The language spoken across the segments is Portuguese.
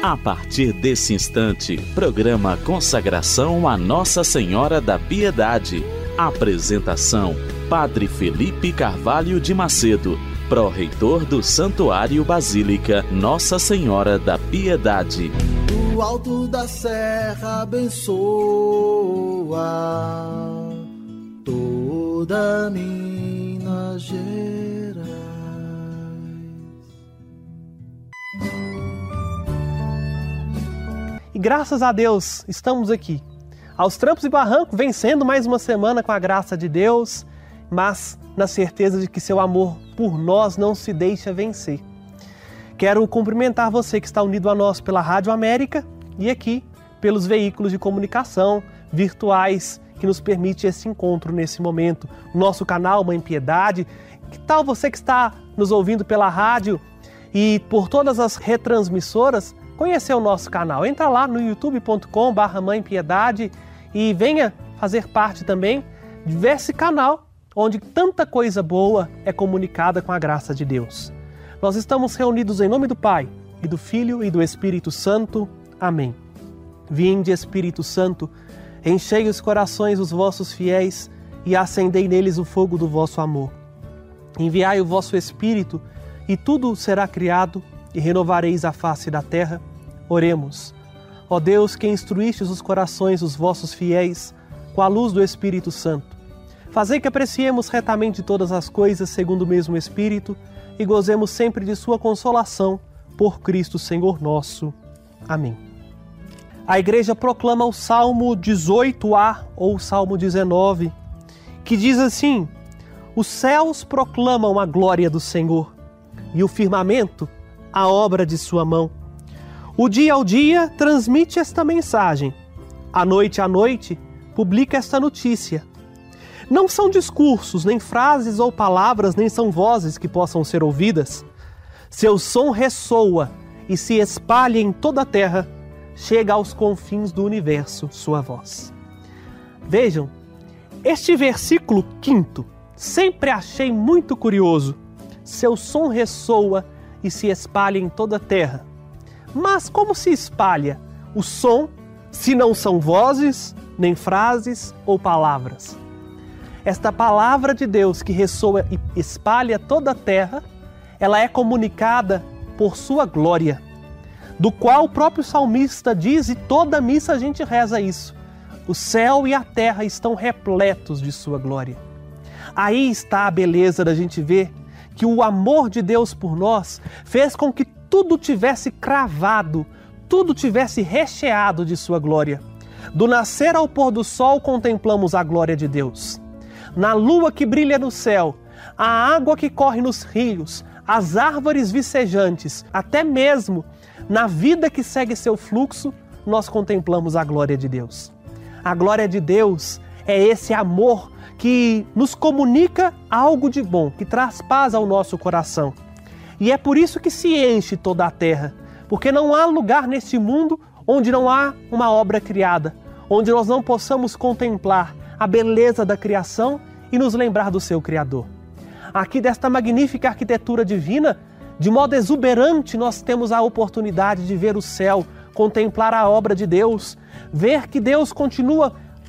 A partir desse instante, programa Consagração a Nossa Senhora da Piedade. Apresentação: Padre Felipe Carvalho de Macedo, pró-reitor do Santuário Basílica Nossa Senhora da Piedade. Do alto da serra abençoa toda Minas Gerais. E graças a Deus, estamos aqui, aos trampos e barrancos, vencendo mais uma semana com a graça de Deus, mas na certeza de que seu amor por nós não se deixa vencer. Quero cumprimentar você que está unido a nós pela Rádio América e aqui pelos veículos de comunicação virtuais que nos permite esse encontro nesse momento. O nosso canal Mãe Piedade. Que tal você que está nos ouvindo pela rádio e por todas as retransmissoras, conhecer o nosso canal? Entra lá no youtube.com/Mãe Piedade e venha fazer parte também desse canal onde tanta coisa boa é comunicada com a graça de Deus. Nós estamos reunidos em nome do Pai, e do Filho e do Espírito Santo. Amém. Vinde, Espírito Santo, enchei os corações dos vossos fiéis e acendei neles o fogo do vosso amor. Enviai o vosso Espírito e tudo será criado e renovareis a face da terra. Oremos. Ó Deus, que instruístes os corações dos vossos fiéis com a luz do Espírito Santo, fazei que apreciemos retamente todas as coisas segundo o mesmo Espírito e gozemos sempre de sua consolação, por Cristo Senhor nosso. Amém. A Igreja proclama o Salmo 18a ou Salmo 19, que diz assim: os céus proclamam a glória do Senhor e o firmamento a obra de sua mão. O dia ao dia transmite esta mensagem, à noite publica esta notícia. Não são discursos, nem frases ou palavras, nem são vozes que possam ser ouvidas. Seu som ressoa e se espalha em toda a terra, chega aos confins do universo sua voz. Vejam, este versículo 5º sempre achei muito curioso. Seu som ressoa e se espalha em toda a terra. Mas como se espalha o som, se não são vozes, nem frases ou palavras? Esta palavra de Deus que ressoa e espalha toda a terra, ela é comunicada por sua glória, do qual o próprio salmista diz, e toda missa a gente reza isso: o céu e a terra estão repletos de sua glória. Aí está a beleza da gente ver que o amor de Deus por nós fez com que tudo tivesse cravado, tudo tivesse recheado de sua glória. Do nascer ao pôr do sol contemplamos a glória de Deus. Na lua que brilha no céu, a água que corre nos rios, as árvores vicejantes, até mesmo na vida que segue seu fluxo, nós contemplamos a glória de Deus. A glória de Deus é esse amor que nos comunica algo de bom, que traz paz ao nosso coração. E é por isso que se enche toda a terra, porque não há lugar neste mundo onde não há uma obra criada, onde nós não possamos contemplar a beleza da criação e nos lembrar do seu Criador. Aqui desta magnífica arquitetura divina, de modo exuberante, nós temos a oportunidade de ver o céu, contemplar a obra de Deus, ver que Deus continua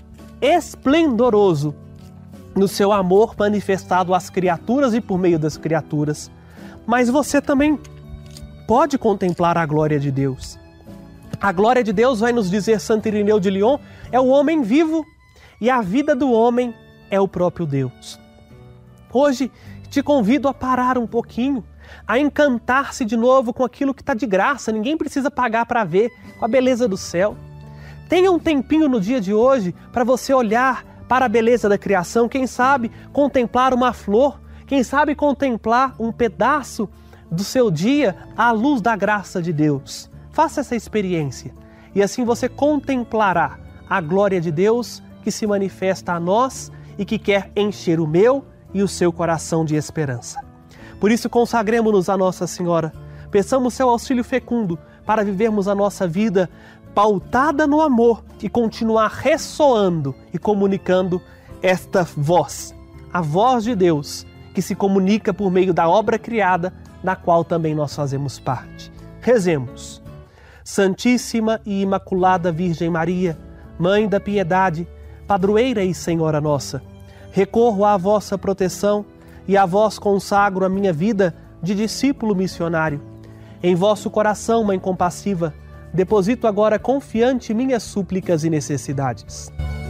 esplendoroso no seu amor manifestado às criaturas e por meio das criaturas. Mas você também pode contemplar a glória de Deus. A glória de Deus, vai nos dizer Santo Irineu de Lyon, é o homem vivo e a vida do homem é o próprio Deus. Hoje te convido a parar um pouquinho, a encantar-se de novo com aquilo que está de graça, ninguém precisa pagar para ver, com a beleza do céu. Tenha um tempinho no dia de hoje para você olhar para a beleza da criação, quem sabe contemplar uma flor, quem sabe contemplar um pedaço do seu dia à luz da graça de Deus. Faça essa experiência e assim você contemplará a glória de Deus que se manifesta a nós e que quer encher o meu e o seu coração de esperança. Por isso, consagremos-nos a Nossa Senhora, peçamos seu auxílio fecundo para vivermos a nossa vida pautada no amor e continuar ressoando e comunicando esta voz, a voz de Deus, que se comunica por meio da obra criada, da qual também nós fazemos parte. Rezemos. Santíssima e Imaculada Virgem Maria, Mãe da Piedade, Padroeira e Senhora nossa, recorro à vossa proteção e a vós consagro a minha vida de discípulo missionário. Em vosso coração, Mãe compassiva, deposito agora confiante minhas súplicas e necessidades.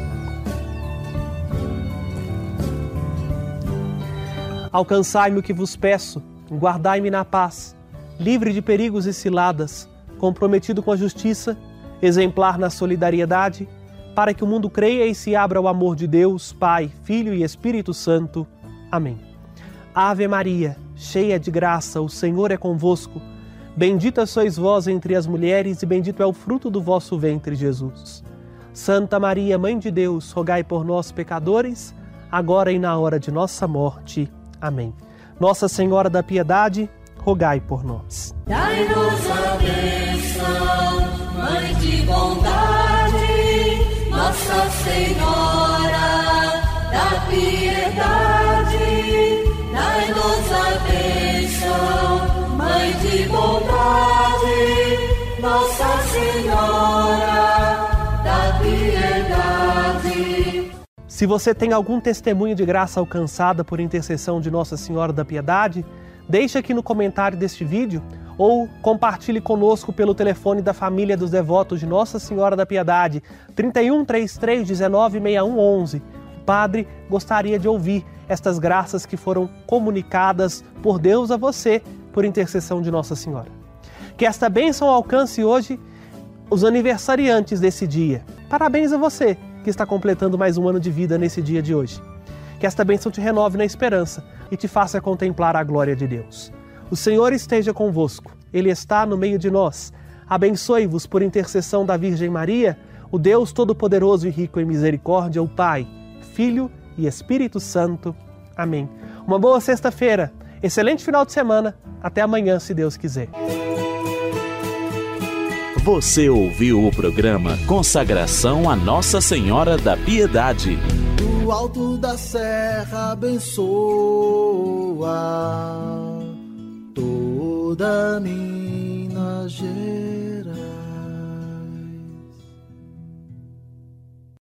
Alcançai-me o que vos peço, guardai-me na paz, livre de perigos e ciladas, comprometido com a justiça, exemplar na solidariedade, para que o mundo creia e se abra ao amor de Deus, Pai, Filho e Espírito Santo. Amém. Ave Maria, cheia de graça, o Senhor é convosco. Bendita sois vós entre as mulheres e bendito é o fruto do vosso ventre, Jesus. Santa Maria, Mãe de Deus, rogai por nós, pecadores, agora e na hora de nossa morte. Amém. Nossa Senhora da Piedade, rogai por nós. Dai-nos a bênção, Mãe de bondade, Nossa Senhora da Piedade. Dai-nos a bênção, Mãe de bondade, Nossa Senhora da Piedade. Se você tem algum testemunho de graça alcançada por intercessão de Nossa Senhora da Piedade, deixe aqui no comentário deste vídeo ou compartilhe conosco pelo telefone da família dos devotos de Nossa Senhora da Piedade, 31 33 19 61 11. O padre gostaria de ouvir estas graças que foram comunicadas por Deus a você por intercessão de Nossa Senhora. Que esta bênção alcance hoje os aniversariantes desse dia. Parabéns a você que está completando mais um ano de vida nesse dia de hoje. Que esta bênção te renove na esperança e te faça contemplar a glória de Deus. O Senhor esteja convosco, Ele está no meio de nós. Abençoe-vos por intercessão da Virgem Maria, o Deus Todo-Poderoso e rico em misericórdia, o Pai, Filho e Espírito Santo. Amém. Uma boa sexta-feira, excelente final de semana, até amanhã, se Deus quiser. Você ouviu o programa Consagração a Nossa Senhora da Piedade. Do alto da serra abençoa toda Minas Gerais.